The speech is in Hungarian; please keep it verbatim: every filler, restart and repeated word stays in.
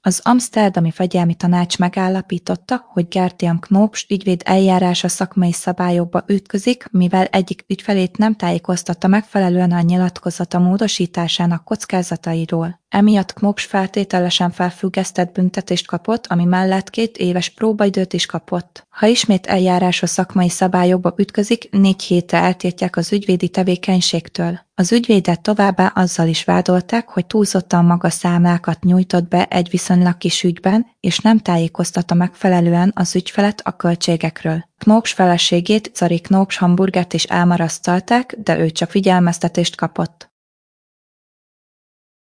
Az amszterdami fegyelmi tanács megállapította, hogy Gertjan Knopf ügyvéd eljárása szakmai szabályokba ütközik, mivel egyik ügyfelét nem tájékoztatta megfelelően a nyilatkozata módosításának kockázatairól. Emiatt Knopf feltételesen felfüggesztett büntetést kapott, ami mellett két éves próbaidőt is kapott. Ha ismét eljárásos szakmai szabályokba ütközik, négy hétre eltiltják az ügyvédi tevékenységtől. Az ügyvédet továbbá azzal is vádolták, hogy túlzottan magas számlákat nyújtott be egy viszonylag kis ügyben, és nem tájékoztatta megfelelően az ügyfelet a költségekről. Knopf feleségét, Zari Knopf Hamburgert is elmarasztalták, de ő csak figyelmeztetést kapott.